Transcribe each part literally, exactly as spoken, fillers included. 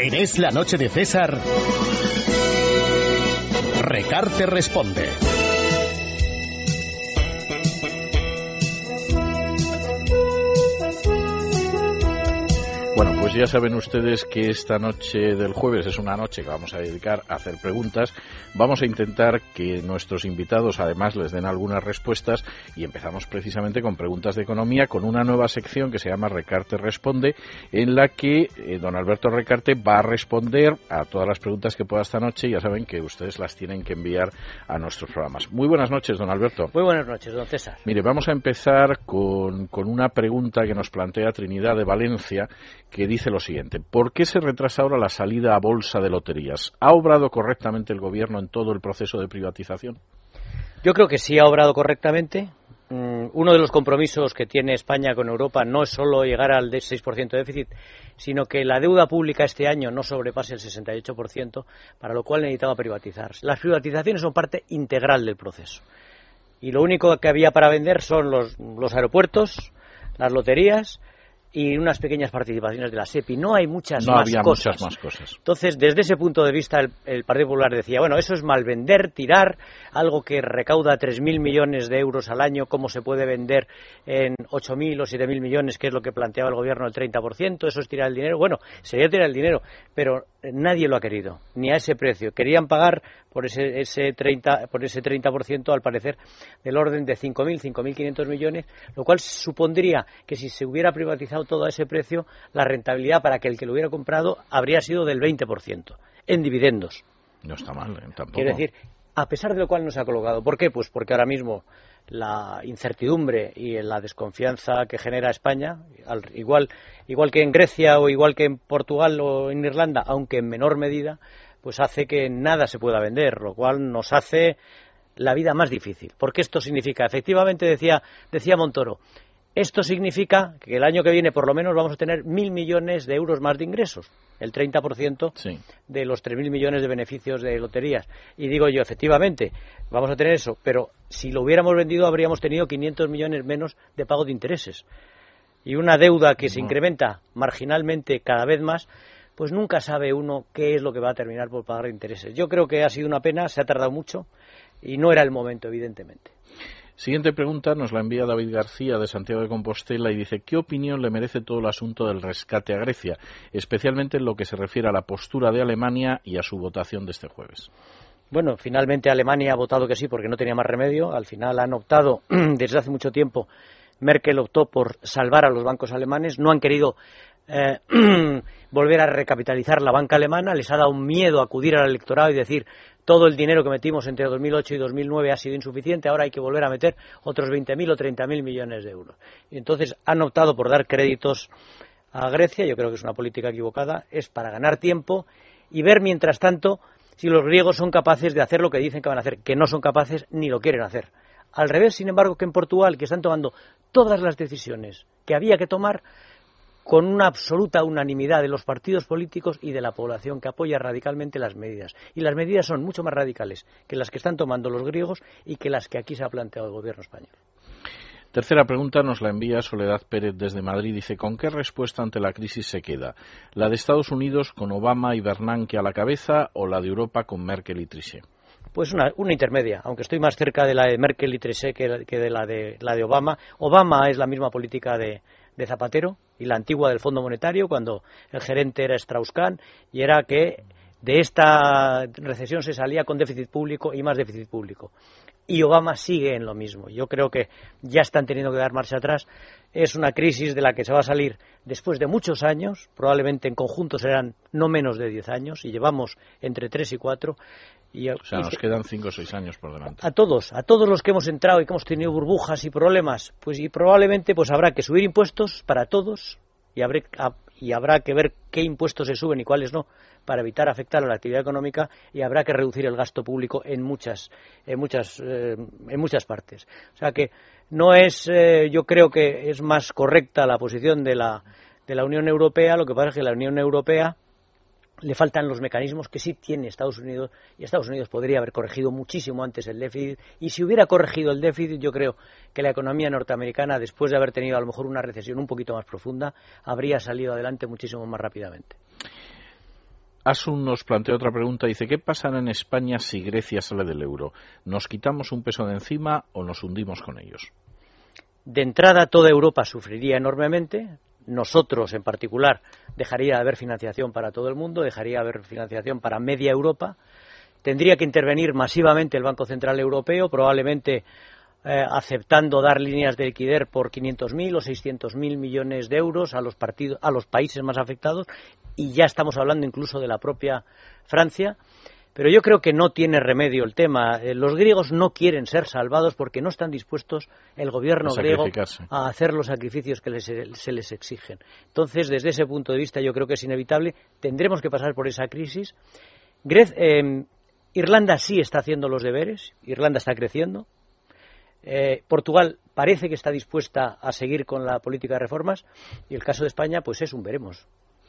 En Es la Noche de César, Recarte responde. Bueno, pues ya saben ustedes que esta noche del jueves es una noche que vamos a dedicar a hacer preguntas. Vamos a intentar que nuestros invitados además les den algunas respuestas y empezamos precisamente con preguntas de economía con una nueva sección que se llama Recarte Responde, en la que eh, don Alberto Recarte va a responder a todas las preguntas que pueda esta noche y ya saben que ustedes las tienen que enviar a nuestros programas. Muy buenas noches, don Alberto. Muy buenas noches, don César. Mire, vamos a empezar con, con una pregunta que nos plantea Trinidad de Valencia, que dice lo siguiente: ¿por qué se retrasa ahora la salida a bolsa de loterías? ¿Ha obrado correctamente el gobierno en todo el proceso de privatización? Yo creo que sí ha obrado correctamente. Uno de los compromisos que tiene España con Europa no es solo llegar al seis por ciento de déficit, sino que la deuda pública este año no sobrepase el sesenta y ocho por ciento, para lo cual necesitaba privatizar. Las privatizaciones son parte integral del proceso. Y lo único que había para vender son los, los aeropuertos, las loterías y unas pequeñas participaciones de la SEPI. No hay muchas no más había cosas. muchas más cosas. Entonces, desde ese punto de vista, el, el Partido Popular decía, bueno, eso es malvender, tirar algo que recauda tres mil millones de euros al año, ¿cómo se puede vender en ocho mil o siete mil millones, que es lo que planteaba el gobierno, el treinta por ciento? Eso es tirar el dinero. Bueno, sería tirar el dinero, pero nadie lo ha querido, ni a ese precio. Querían pagar por ese, ese treinta por ese treinta por ciento, al parecer, del orden de cinco mil, cinco mil quinientos millones, lo cual supondría que si se hubiera privatizado todo a ese precio, la rentabilidad para que el que lo hubiera comprado habría sido del veinte por ciento en dividendos. No está mal, ¿eh? Tampoco. Quiero decir, a pesar de lo cual no se ha colocado. ¿Por qué? Pues porque ahora mismo la incertidumbre y la desconfianza que genera España, al, igual, igual que en Grecia o igual que en Portugal o en Irlanda, aunque en menor medida, pues hace que nada se pueda vender, lo cual nos hace la vida más difícil. Porque esto significa, efectivamente decía, decía Montoro, esto significa que el año que viene por lo menos vamos a tener mil millones de euros más de ingresos, el treinta por ciento sí. de los tres mil millones de beneficios de loterías. Y digo yo, efectivamente, vamos a tener eso, pero si lo hubiéramos vendido habríamos tenido quinientos millones menos de pago de intereses. Y una deuda que se incrementa marginalmente cada vez más, pues nunca sabe uno qué es lo que va a terminar por pagar de intereses. Yo creo que ha sido una pena, se ha tardado mucho y no era el momento, evidentemente. Siguiente pregunta nos la envía David García de Santiago de Compostela y dice: ¿qué opinión le merece todo el asunto del rescate a Grecia, especialmente en lo que se refiere a la postura de Alemania y a su votación de este jueves? Bueno, finalmente Alemania ha votado que sí porque no tenía más remedio. Al final han optado, desde hace mucho tiempo, Merkel optó por salvar a los bancos alemanes. No han querido eh, volver a recapitalizar la banca alemana. Les ha dado miedo acudir al electorado y decir: todo el dinero que metimos entre dos mil ocho y dos mil nueve ha sido insuficiente, ahora hay que volver a meter otros veinte mil o treinta mil millones de euros. Y entonces han optado por dar créditos a Grecia. Yo creo que es una política equivocada, es para ganar tiempo y ver, mientras tanto, si los griegos son capaces de hacer lo que dicen que van a hacer, que no son capaces ni lo quieren hacer. Al revés, sin embargo, que en Portugal, que están tomando todas las decisiones que había que tomar, con una absoluta unanimidad de los partidos políticos y de la población que apoya radicalmente las medidas. Y las medidas son mucho más radicales que las que están tomando los griegos y que las que aquí se ha planteado el gobierno español. Tercera pregunta nos la envía Soledad Pérez desde Madrid. Dice: ¿con qué respuesta ante la crisis se queda? ¿La de Estados Unidos con Obama y Bernanke a la cabeza o la de Europa con Merkel y Trichet? Pues una, una intermedia, aunque estoy más cerca de la de Merkel y Trichet que, que de la de la de Obama. Obama es la misma política de de Zapatero y la antigua del Fondo Monetario, cuando el gerente era Strauss-Kahn, y era que de esta recesión se salía con déficit público y más déficit público. Y Obama sigue en lo mismo. Yo creo que ya están teniendo que dar marcha atrás. Es una crisis de la que se va a salir después de muchos años, probablemente en conjunto serán no menos de diez años, y llevamos entre tres y cuatro. Y, o sea, nos y, quedan cinco o seis años por delante. A todos, a todos los que hemos entrado y que hemos tenido burbujas y problemas, pues y probablemente pues habrá que subir impuestos para todos y habrá, y habrá que ver qué impuestos se suben y cuáles no, para evitar afectar a la actividad económica, y habrá que reducir el gasto público en muchas, en muchas, eh, en muchas partes. O sea que no es, eh, yo creo que es más correcta la posición de la, de la Unión Europea. Lo que pasa es que la Unión Europea le faltan los mecanismos que sí tiene Estados Unidos, y Estados Unidos podría haber corregido muchísimo antes el déficit, y si hubiera corregido el déficit, yo creo que la economía norteamericana, después de haber tenido a lo mejor una recesión un poquito más profunda, habría salido adelante muchísimo más rápidamente. Asun nos plantea otra pregunta, dice, ¿qué pasará en España si Grecia sale del euro? ¿Nos quitamos un peso de encima o nos hundimos con ellos? De entrada, toda Europa sufriría enormemente. Nosotros, en particular, dejaría de haber financiación para todo el mundo, dejaría de haber financiación para media Europa. Tendría que intervenir masivamente el Banco Central Europeo, probablemente eh, aceptando dar líneas de liquidez por quinientos mil o seiscientos mil millones de euros a los, partidos, a los países más afectados, y ya estamos hablando incluso de la propia Francia. Pero yo creo que no tiene remedio el tema. Los griegos no quieren ser salvados porque no están dispuestos, el gobierno griego, a hacer los sacrificios que les, se les exigen. Entonces, desde ese punto de vista, yo creo que es inevitable. Tendremos que pasar por esa crisis. Gre- eh, Irlanda sí está haciendo los deberes. Irlanda está creciendo. Eh, Portugal parece que está dispuesta a seguir con la política de reformas. Y el caso de España, pues es un veremos.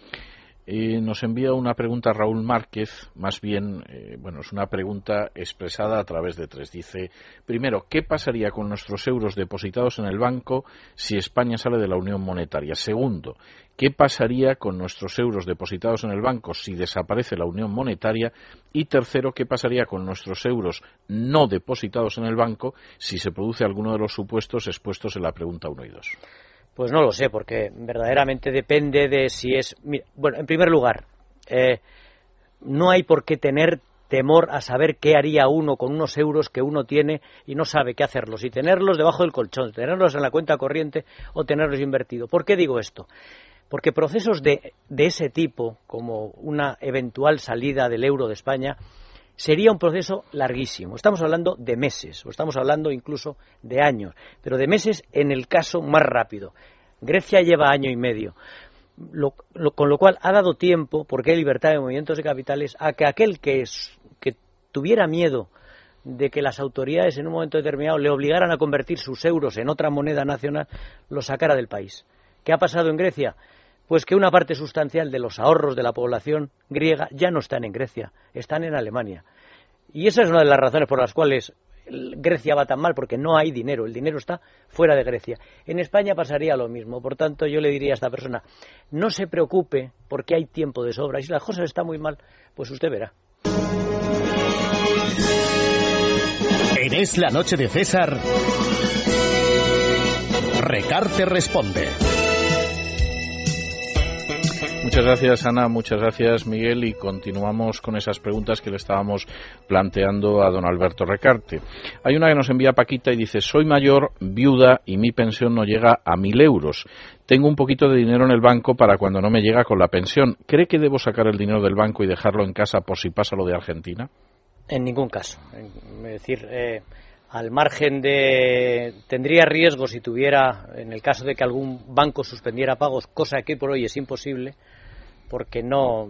Eh, nos envía una pregunta Raúl Márquez, más bien, eh, bueno, es una pregunta expresada a través de tres. Dice, primero, ¿qué pasaría con nuestros euros depositados en el banco si España sale de la Unión Monetaria? Segundo, ¿qué pasaría con nuestros euros depositados en el banco si desaparece la Unión Monetaria? Y tercero, ¿qué pasaría con nuestros euros no depositados en el banco si se produce alguno de los supuestos expuestos en la pregunta uno y dos? Pues no lo sé, porque verdaderamente depende de si es... Bueno, en primer lugar, eh, no hay por qué tener temor a saber qué haría uno con unos euros que uno tiene y no sabe qué hacerlos, y tenerlos debajo del colchón, tenerlos en la cuenta corriente o tenerlos invertidos. ¿Por qué digo esto? Porque procesos de, de ese tipo, como una eventual salida del euro de España, sería un proceso larguísimo. Estamos hablando de meses, o estamos hablando incluso de años, pero de meses en el caso más rápido. Grecia lleva año y medio, lo, lo, con lo cual ha dado tiempo, porque hay libertad de movimientos de capitales, a que aquel que, es, que tuviera miedo de que las autoridades en un momento determinado le obligaran a convertir sus euros en otra moneda nacional, lo sacara del país. ¿Qué ha pasado en Grecia? Pues que una parte sustancial de los ahorros de la población griega ya no están en Grecia, están en Alemania. Y esa es una de las razones por las cuales Grecia va tan mal, porque no hay dinero, el dinero está fuera de Grecia. En España pasaría lo mismo, por tanto yo le diría a esta persona, no se preocupe porque hay tiempo de sobra, y si las cosas están muy mal, pues usted verá. En Es la Noche de César, Recarte responde. Muchas gracias, Ana, muchas gracias, Miguel, y continuamos con esas preguntas que le estábamos planteando a don Alberto Recarte. Hay una que nos envía Paquita y dice, soy mayor, viuda, y mi pensión no llega a mil euros. Tengo un poquito de dinero en el banco para cuando no me llega con la pensión. ¿Cree que debo sacar el dinero del banco y dejarlo en casa por si pasa lo de Argentina? En ningún caso. Es decir, eh, al margen de... Tendría riesgo si tuviera, en el caso de que algún banco suspendiera pagos, cosa que por hoy es imposible, porque no,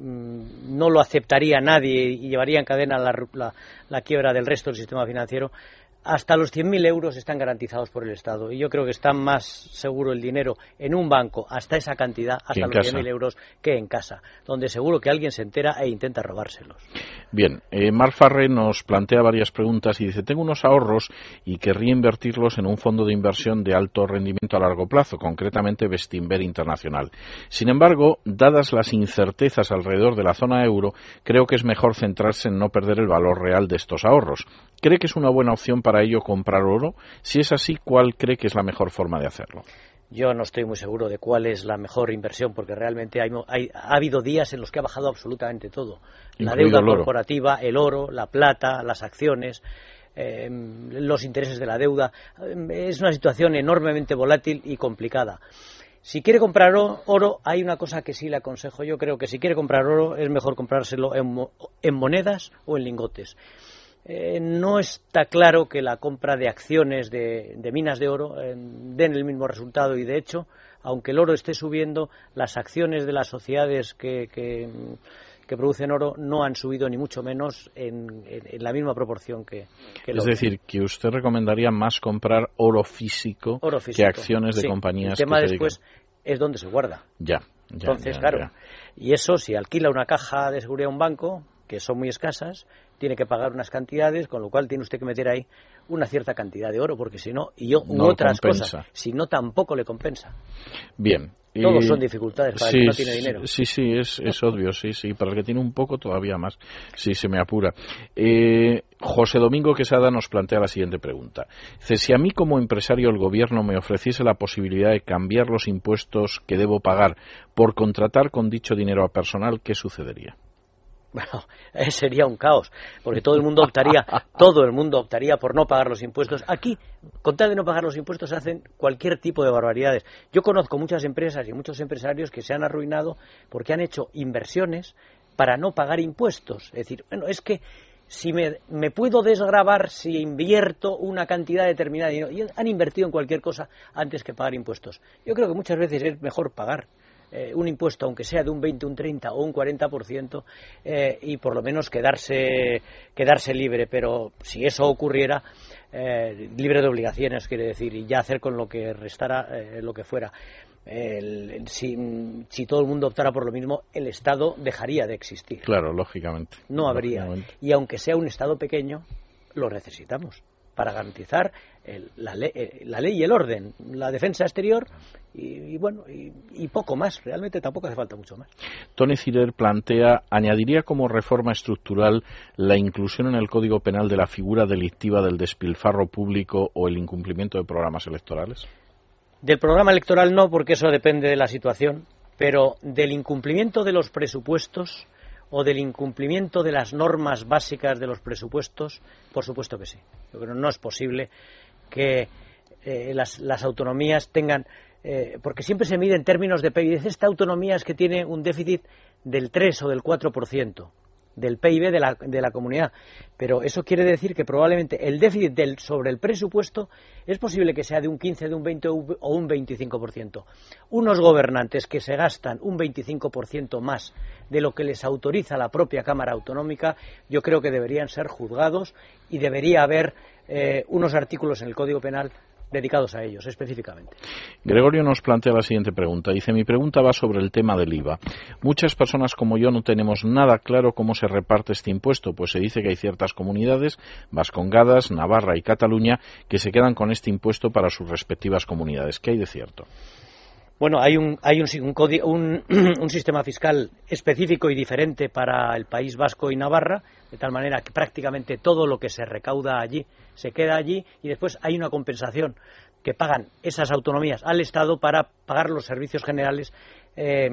no lo aceptaría nadie y llevaría en cadena la, la, la quiebra del resto del sistema financiero. Hasta los cien mil euros están garantizados por el Estado, y yo creo que está más seguro el dinero en un banco hasta esa cantidad, hasta los cien mil euros, que en casa, donde seguro que alguien se entera e intenta robárselos. Bien, eh, Mar Farre nos plantea varias preguntas y dice, tengo unos ahorros y querría invertirlos en un fondo de inversión de alto rendimiento a largo plazo, concretamente Bestinver Internacional. Sin embargo, dadas las incertezas alrededor de la zona euro, creo que es mejor centrarse en no perder el valor real de estos ahorros. ¿Cree que es una buena opción para ello comprar oro? Si es así, ¿cuál cree que es la mejor forma de hacerlo? Yo no estoy muy seguro de cuál es la mejor inversión, porque realmente hay, hay, ha habido días en los que ha bajado absolutamente todo. La deuda el corporativa, el oro, la plata, las acciones, eh, los intereses de la deuda. Es una situación enormemente volátil y complicada. Si quiere comprar oro, hay una cosa que sí le aconsejo. Yo creo que si quiere comprar oro es mejor comprárselo en, en monedas o en lingotes. Eh, no está claro que la compra de acciones de, de minas de oro eh, den el mismo resultado, y de hecho, aunque el oro esté subiendo, las acciones de las sociedades que, que, que producen oro no han subido ni mucho menos en, en, en la misma proporción que, que el Es oro. decir, que usted recomendaría más comprar oro físico, oro físico que acciones de sí. compañías el tema que se después dedican... es dónde se guarda. Ya, ya. Entonces, ya, claro, ya. Y eso, si alquila una caja de seguridad a un banco, que son muy escasas, tiene que pagar unas cantidades, con lo cual tiene usted que meter ahí una cierta cantidad de oro, porque si no, y yo, u no otras compensa. cosas, si no, tampoco le compensa. Bien, Todos son dificultades para sí, el que no tiene dinero. Sí, sí, es, es obvio, sí, sí. Para el que tiene un poco, todavía más. Sí, se me apura. Eh, José Domingo Quesada nos plantea la siguiente pregunta. Dice, si a mí como empresario el gobierno me ofreciese la posibilidad de cambiar los impuestos que debo pagar por contratar con dicho dinero a personal, ¿qué sucedería? Bueno, eh, sería un caos, porque todo el mundo optaría, todo el mundo optaría por no pagar los impuestos. Aquí, con tal de no pagar los impuestos, se hacen cualquier tipo de barbaridades. Yo conozco muchas empresas y muchos empresarios que se han arruinado porque han hecho inversiones para no pagar impuestos. Es decir, bueno, es que si me, me puedo desgravar si invierto una cantidad determinada de dinero, y han invertido en cualquier cosa antes que pagar impuestos. Yo creo que muchas veces es mejor pagar Eh, un impuesto, aunque sea de un veinte, un treinta o un cuarenta por ciento, eh, y por lo menos quedarse, quedarse libre. Pero si eso ocurriera, eh, libre de obligaciones, quiere decir, y ya hacer con lo que restara eh, lo que fuera. El, el, si, si todo el mundo optara por lo mismo, el Estado dejaría de existir. Claro, lógicamente. No habría. Lógicamente. Y aunque sea un Estado pequeño, lo necesitamos para garantizar el, la, ley, la ley y el orden, la defensa exterior y, y bueno, y, y poco más. Realmente tampoco hace falta mucho más. Tony Cirer plantea, ¿añadiría como reforma estructural la inclusión en el Código Penal de la figura delictiva del despilfarro público o el incumplimiento de programas electorales? Del programa electoral no, porque eso depende de la situación, pero del incumplimiento de los presupuestos o del incumplimiento de las normas básicas de los presupuestos, por supuesto que sí. Yo creo que no es posible que eh, las, las autonomías tengan, eh, porque siempre se mide en términos de P I B. Esta autonomía es que tiene un déficit del tres o del cuatro por ciento del P I B de la, de la comunidad, pero eso quiere decir que probablemente el déficit del, sobre el presupuesto es posible que sea de un quince, de un veinte o un veinticinco por ciento. Unos gobernantes que se gastan un veinticinco por ciento más de lo que les autoriza la propia Cámara Autonómica, yo creo que deberían ser juzgados y debería haber eh, unos artículos en el Código Penal dedicados a ellos, específicamente. Gregorio nos plantea la siguiente pregunta. Dice, mi pregunta va sobre el tema del I V A. Muchas personas como yo no tenemos nada claro cómo se reparte este impuesto, pues se dice que hay ciertas comunidades, Vascongadas, Navarra y Cataluña, que se quedan con este impuesto para sus respectivas comunidades. ¿Qué hay de cierto? Bueno, hay un, hay un, un, un, un sistema fiscal específico y diferente para el País Vasco y Navarra, de tal manera que prácticamente todo lo que se recauda allí se queda allí, y después hay una compensación que pagan esas autonomías al Estado para pagar los servicios generales eh,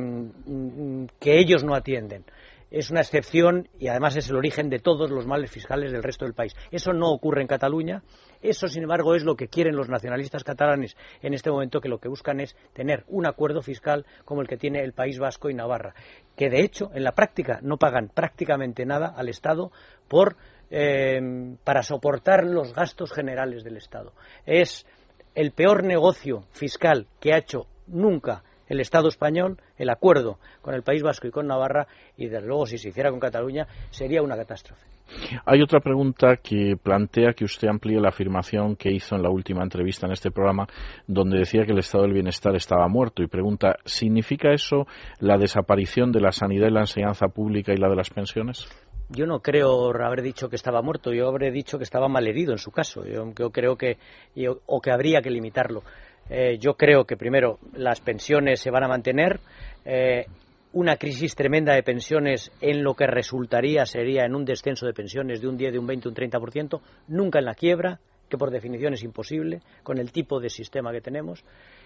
que ellos no atienden. Es una excepción y además es el origen de todos los males fiscales del resto del país. Eso no ocurre en Cataluña. Eso, sin embargo, es lo que quieren los nacionalistas catalanes en este momento, que lo que buscan es tener un acuerdo fiscal como el que tiene el País Vasco y Navarra, que de hecho en la práctica no pagan prácticamente nada al Estado por, eh, para soportar los gastos generales del Estado. Es el peor negocio fiscal que ha hecho nunca el Estado español, el acuerdo con el País Vasco y con Navarra, y desde luego si se hiciera con Cataluña sería una catástrofe. Hay otra pregunta que plantea que usted amplíe la afirmación que hizo en la última entrevista en este programa, donde decía que el estado del bienestar estaba muerto, y pregunta, ¿significa eso la desaparición de la sanidad y la enseñanza pública y la de las pensiones? Yo no creo haber dicho que estaba muerto, yo habré dicho que estaba malherido en su caso. Yo, yo creo que, yo, o que habría que limitarlo. Eh, yo creo que primero las pensiones se van a mantener, eh, una crisis tremenda de pensiones en lo que resultaría sería en un descenso de pensiones de un diez, de un veinte, un treinta por ciento, nunca en la quiebra, que por definición es imposible con el tipo de sistema que tenemos.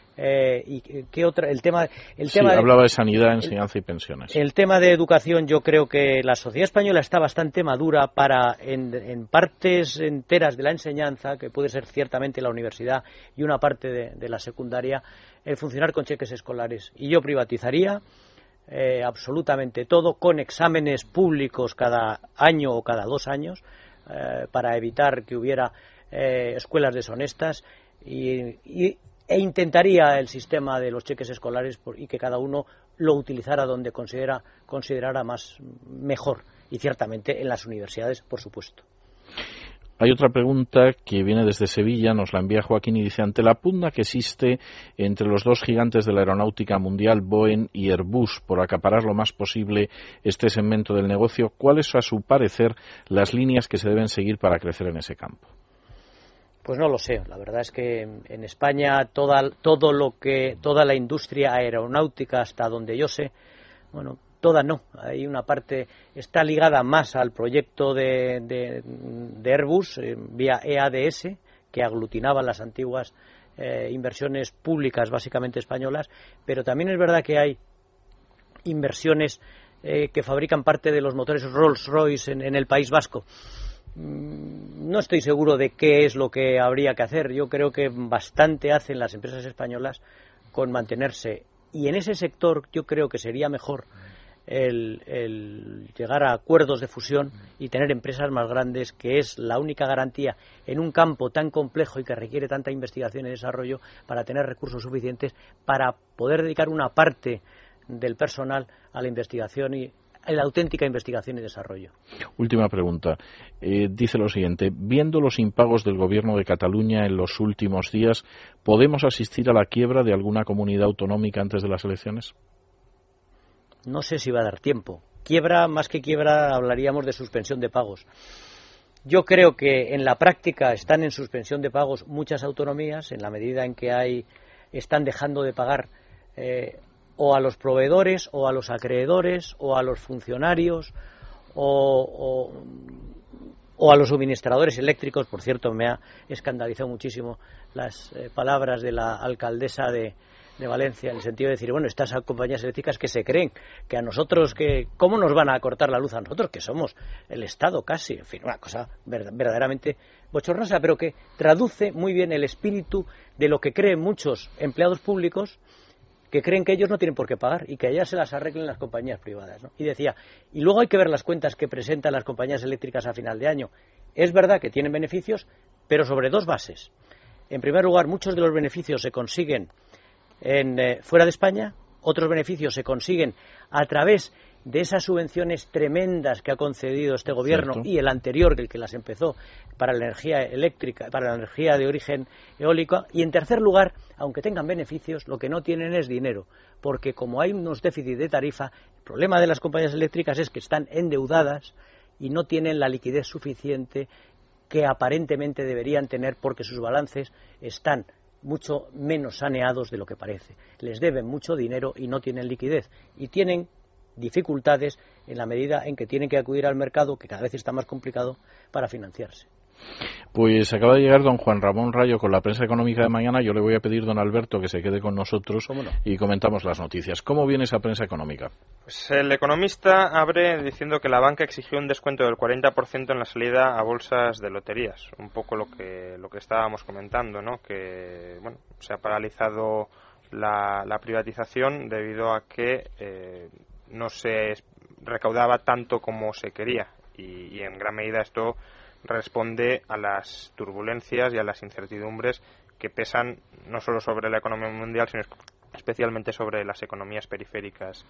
Eh, y qué otra el tema el sí, tema de, hablaba de sanidad, enseñanza y pensiones. El tema de educación, yo creo que la sociedad española está bastante madura para en, en partes enteras de la enseñanza, que puede ser ciertamente la universidad y una parte de, de la secundaria, el funcionar con cheques escolares, y yo privatizaría eh, absolutamente todo, con exámenes públicos cada año o cada dos años, eh, para evitar que hubiera eh, escuelas deshonestas, y, y e intentaría el sistema de los cheques escolares por, y que cada uno lo utilizara donde considera considerara más mejor, y ciertamente en las universidades, por supuesto. Hay otra pregunta que viene desde Sevilla, nos la envía Joaquín, y dice, ante la pugna que existe entre los dos gigantes de la aeronáutica mundial, Boeing y Airbus, por acaparar lo más posible este segmento del negocio, ¿cuáles, a su parecer, las líneas que se deben seguir para crecer en ese campo? Pues no lo sé. La verdad es que en España toda, todo lo que, toda la industria aeronáutica, hasta donde yo sé, bueno, toda no. Hay una parte, está ligada más al proyecto de, de, de Airbus, eh, vía E A D S, que aglutinaba las antiguas eh, inversiones públicas, básicamente españolas, pero también es verdad que hay inversiones eh, que fabrican parte de los motores Rolls-Royce en, en el País Vasco. No estoy seguro de qué es lo que habría que hacer. Yo creo que bastante hacen las empresas españolas con mantenerse. Y en ese sector yo creo que sería mejor el, el llegar a acuerdos de fusión y tener empresas más grandes, que es la única garantía en un campo tan complejo y que requiere tanta investigación y desarrollo, para tener recursos suficientes para poder dedicar una parte del personal a la investigación y en la auténtica investigación y desarrollo. Última pregunta. Eh, dice lo siguiente: viendo los impagos del Gobierno de Cataluña en los últimos días, ¿podemos asistir a la quiebra de alguna comunidad autonómica antes de las elecciones? No sé si va a dar tiempo. Quiebra, más que quiebra, hablaríamos de suspensión de pagos. Yo creo que en la práctica están en suspensión de pagos muchas autonomías, en la medida en que hay están dejando de pagar eh, o a los proveedores, o a los acreedores, o a los funcionarios, o, o, o a los suministradores eléctricos. Por cierto, me ha escandalizado muchísimo las eh, palabras de la alcaldesa de, de Valencia, en el sentido de decir, bueno, estas compañías eléctricas que se creen que a nosotros, que ¿cómo nos van a cortar la luz a nosotros, que somos el Estado casi? En fin, una cosa verdaderamente bochornosa, pero que traduce muy bien el espíritu de lo que creen muchos empleados públicos, que creen que ellos no tienen por qué pagar y que allá se las arreglen las compañías privadas, ¿no? Y decía, y luego hay que ver las cuentas que presentan las compañías eléctricas a final de año. Es verdad que tienen beneficios, pero sobre dos bases. En primer lugar, muchos de los beneficios se consiguen en, eh, fuera de España, otros beneficios se consiguen a través de esas subvenciones tremendas que ha concedido este gobierno, ¿cierto?, y el anterior, el que las empezó, para la energía eléctrica, para la energía de origen eólico. Y en tercer lugar, aunque tengan beneficios, lo que no tienen es dinero, porque como hay unos déficits de tarifa, el problema de las compañías eléctricas es que están endeudadas y no tienen la liquidez suficiente que aparentemente deberían tener, porque sus balances están mucho menos saneados de lo que parece. Les deben mucho dinero y no tienen liquidez, y tienen dificultades en la medida en que tienen que acudir al mercado, que cada vez está más complicado, para financiarse. Pues acaba de llegar don Juan Ramón Rayo con la prensa económica de mañana. Yo le voy a pedir, don Alberto, que se quede con nosotros no? y comentamos las noticias. ¿Cómo viene esa prensa económica? Pues el Economista abre diciendo que la banca exigió un descuento del cuarenta por ciento en la salida a bolsas de loterías. Un poco lo que lo que estábamos comentando, ¿no? Que bueno, se ha paralizado la, la privatización debido a que eh, no se recaudaba tanto como se quería, y, y en gran medida esto responde a las turbulencias y a las incertidumbres que pesan no solo sobre la economía mundial, sino especialmente sobre las economías periféricas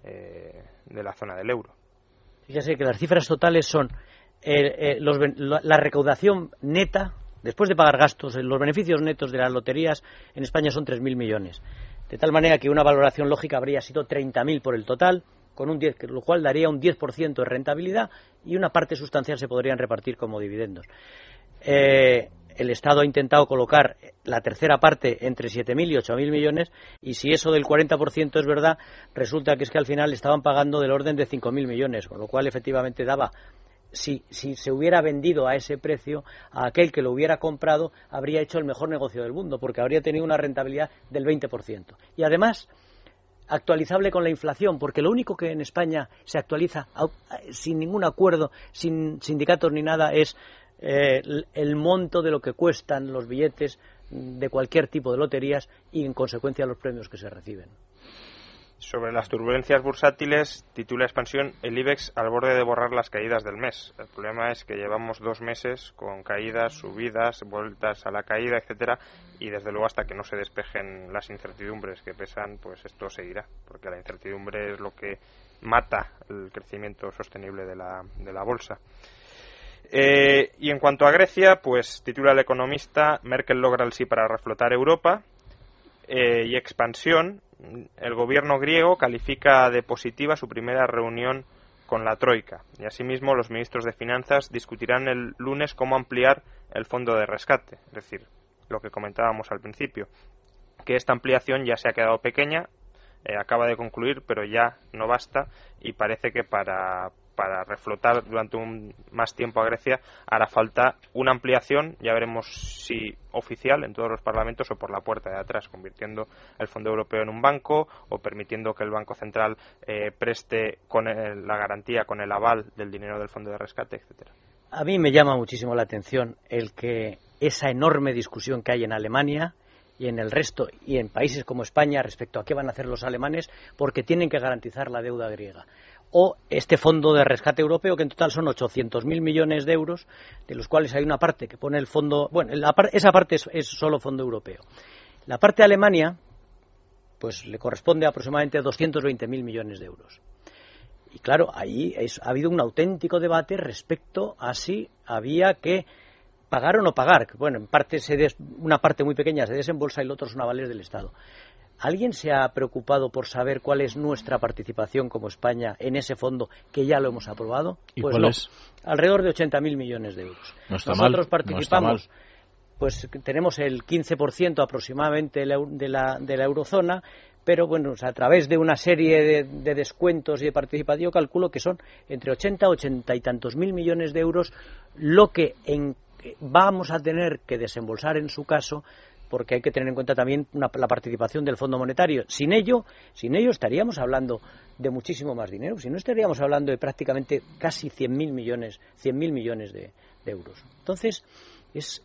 eh, de la zona del euro. Fíjese que las cifras totales son eh, eh, los, la, la recaudación neta, después de pagar gastos, los beneficios netos de las loterías en España son tres mil millones. De tal manera que una valoración lógica habría sido treinta mil por el total, con un diez, lo cual daría un diez por ciento de rentabilidad, y una parte sustancial se podrían repartir como dividendos. Eh, el Estado ha intentado colocar la tercera parte entre siete mil y ocho mil millones, y si eso del cuarenta por ciento es verdad, resulta que es que al final estaban pagando del orden de cinco mil millones, con lo cual efectivamente daba, si, si se hubiera vendido a ese precio, a aquel que lo hubiera comprado habría hecho el mejor negocio del mundo, porque habría tenido una rentabilidad del veinte por ciento. Y además, actualizable con la inflación, porque lo único que en España se actualiza sin ningún acuerdo, sin sindicatos ni nada, es eh, el monto de lo que cuestan los billetes de cualquier tipo de loterías y, en consecuencia, los premios que se reciben. Sobre las turbulencias bursátiles, titula Expansión, el IBEX al borde de borrar las caídas del mes. El problema es que llevamos dos meses con caídas, subidas, vueltas a la caída, etcétera, y desde luego hasta que no se despejen las incertidumbres que pesan, pues esto seguirá, porque la incertidumbre es lo que mata el crecimiento sostenible de la, de la bolsa. Eh, y en cuanto a Grecia, pues titula El Economista, Merkel logra el sí para reflotar Europa. Eh, y Expansión, el gobierno griego califica de positiva su primera reunión con la Troika, y asimismo los ministros de Finanzas discutirán el lunes cómo ampliar el fondo de rescate, es decir, lo que comentábamos al principio, que esta ampliación ya se ha quedado pequeña, eh, acaba de concluir, pero ya no basta y parece que para, para reflotar durante un más tiempo a Grecia hará falta una ampliación, ya veremos si oficial en todos los parlamentos o por la puerta de atrás, convirtiendo el Fondo Europeo en un banco o permitiendo que el Banco Central eh, preste con el, la garantía, con el aval del dinero del Fondo de Rescate, etcétera. A mí me llama muchísimo la atención el que esa enorme discusión que hay en Alemania y en el resto, y en países como España, respecto a qué van a hacer los alemanes, porque tienen que garantizar la deuda griega. O este fondo de rescate europeo, que en total son ochocientos mil millones de euros, de los cuales hay una parte que pone el fondo... Bueno, la, esa parte es, es solo fondo europeo. La parte de Alemania, pues le corresponde a aproximadamente doscientos veinte mil millones de euros. Y claro, ahí es, ha habido un auténtico debate respecto a si había que pagar o no pagar. Bueno, en parte se des, una parte muy pequeña se desembolsa y el otro son avales del Estado. ¿Alguien se ha preocupado por saber cuál es nuestra participación como España en ese fondo que ya lo hemos aprobado? ¿Y pues cuál no, es? Alrededor de ochenta mil millones de euros. No está Nosotros mal, participamos, no está mal. Pues tenemos el quince por ciento aproximadamente de la, de la, de la eurozona, pero bueno, o sea, a través de una serie de, de descuentos y de participación, yo calculo que son entre ochenta, ochenta y tantos mil millones de euros lo que en, vamos a tener que desembolsar en su caso, porque hay que tener en cuenta también una, la participación del Fondo Monetario. Sin ello, sin ello estaríamos hablando de muchísimo más dinero, si no estaríamos hablando de prácticamente casi cien mil millones, cien mil millones de, de euros. Entonces, es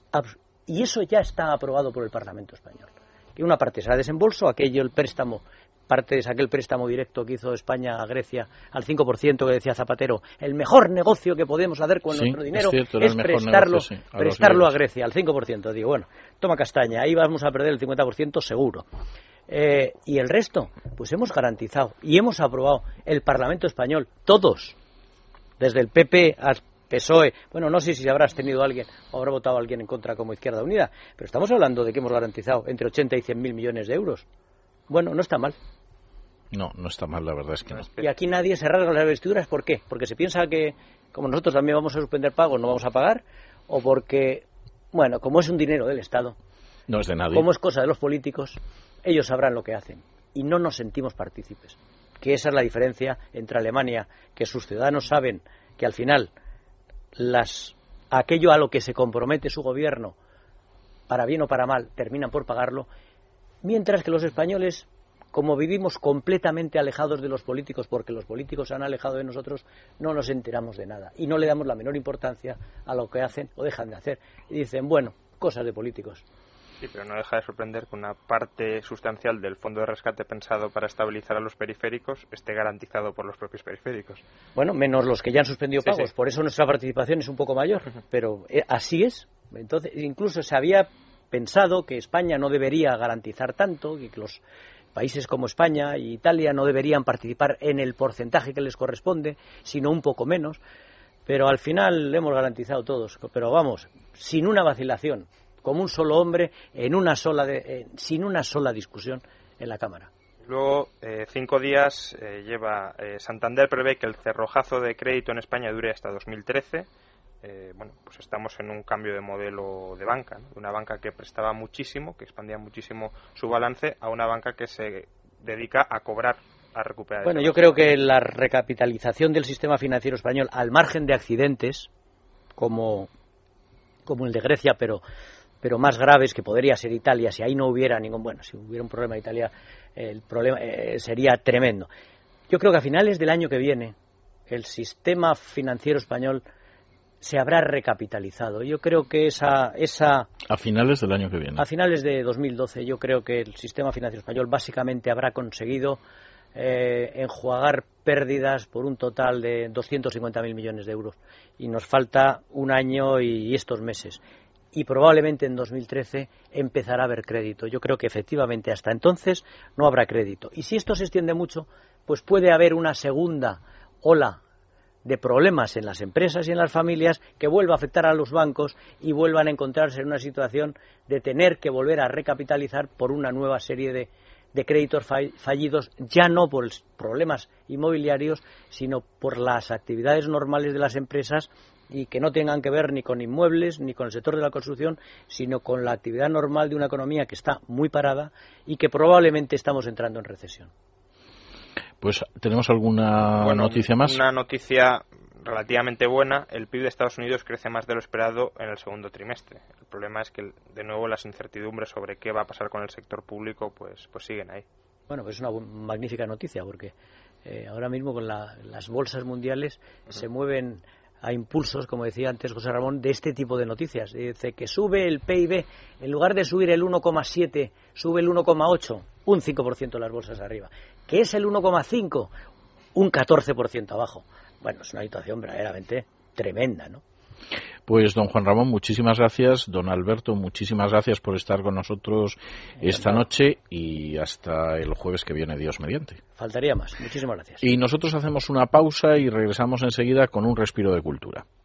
y eso ya está aprobado por el Parlamento español. Que una parte será desembolso, aquello el préstamo, parte es aquel préstamo directo que hizo España a Grecia al cinco por ciento que decía Zapatero, el mejor negocio que podemos hacer con sí, nuestro dinero es, cierto, es prestarlo, negocio, sí, a, prestarlo a Grecia al cinco por ciento. Digo, bueno, toma castaña, ahí vamos a perder el cincuenta por ciento seguro. Eh, y el resto, pues hemos garantizado y hemos aprobado el Parlamento español, todos, desde el P P al P S O E, bueno, no sé si habrás tenido alguien o habrá votado alguien en contra como Izquierda Unida, pero estamos hablando de que hemos garantizado entre ochenta y cien mil millones de euros. Bueno, no está mal. No, no está mal, la verdad es que no. Y aquí nadie se rasga las vestiduras, ¿por qué? Porque se piensa que, como nosotros también vamos a suspender pagos, no vamos a pagar, o porque, bueno, como es un dinero del Estado, no es de nadie, como es cosa de los políticos, ellos sabrán lo que hacen y no nos sentimos partícipes. Que esa es la diferencia entre Alemania, que sus ciudadanos saben que al final las aquello a lo que se compromete su gobierno, para bien o para mal, terminan por pagarlo, mientras que los españoles, como vivimos completamente alejados de los políticos, porque los políticos se han alejado de nosotros, no nos enteramos de nada y no le damos la menor importancia a lo que hacen o dejan de hacer. Y dicen, bueno, cosas de políticos. Sí, pero no deja de sorprender que una parte sustancial del fondo de rescate pensado para estabilizar a los periféricos esté garantizado por los propios periféricos. Bueno, menos los que ya han suspendido sí, pagos, sí. Por eso nuestra participación es un poco mayor, pero eh, así es. Entonces, incluso se había pensado que España no debería garantizar tanto, y que los países como España e Italia no deberían participar en el porcentaje que les corresponde, sino un poco menos, pero al final hemos garantizado todos, pero vamos, sin una vacilación, como un solo hombre, en una sola de, eh, sin una sola discusión en la Cámara. Luego, eh, cinco días eh, lleva eh, Santander prevé que el cerrojazo de crédito en España dure hasta dos mil trece. Eh, bueno, pues estamos en un cambio de modelo de banca, ¿no? De una banca que prestaba muchísimo, que expandía muchísimo su balance, a una banca que se dedica a cobrar, a recuperar. Bueno, yo creo que la recapitalización del sistema financiero español, al margen de accidentes como, como el de Grecia, pero pero más graves, que podría ser Italia, si ahí no hubiera ningún, bueno, si hubiera un problema en Italia, el problema eh, sería tremendo. Yo creo que a finales del año que viene el sistema financiero español se habrá recapitalizado. Yo creo que esa, esa... A finales del año que viene. A finales de dos mil doce yo creo que el sistema financiero español básicamente habrá conseguido eh, enjuagar pérdidas por un total de doscientos cincuenta mil millones de euros. Y nos falta un año y estos meses. Y probablemente en dos mil trece empezará a haber crédito. Yo creo que efectivamente hasta entonces no habrá crédito. Y si esto se extiende mucho, pues puede haber una segunda ola de problemas en las empresas y en las familias que vuelva a afectar a los bancos y vuelvan a encontrarse en una situación de tener que volver a recapitalizar por una nueva serie de, de créditos fallidos, ya no por problemas inmobiliarios, sino por las actividades normales de las empresas y que no tengan que ver ni con inmuebles ni con el sector de la construcción, sino con la actividad normal de una economía que está muy parada y que probablemente estamos entrando en recesión. Pues, ¿tenemos alguna bueno, noticia más? Una noticia relativamente buena. El P I B de Estados Unidos crece más de lo esperado en el segundo trimestre. El problema es que, de nuevo, las incertidumbres sobre qué va a pasar con el sector público pues, pues siguen ahí. Bueno, pues es una magnífica noticia, porque eh, ahora mismo con la, las bolsas mundiales uh-huh. se mueven a impulsos, como decía antes José Ramón, de este tipo de noticias. Dice que sube el P I B, en lugar de subir el uno coma siete, sube el uno coma ocho, un cinco por ciento las bolsas arriba. Que es el uno coma cinco, un catorce por ciento abajo. Bueno, es una situación verdaderamente tremenda, ¿no? Pues, don Juan Ramón, muchísimas gracias. Don Alberto, muchísimas gracias por estar con nosotros esta noche y hasta el jueves que viene, Dios mediante. Faltaría más. Muchísimas gracias. Y nosotros hacemos una pausa y regresamos enseguida con un respiro de cultura.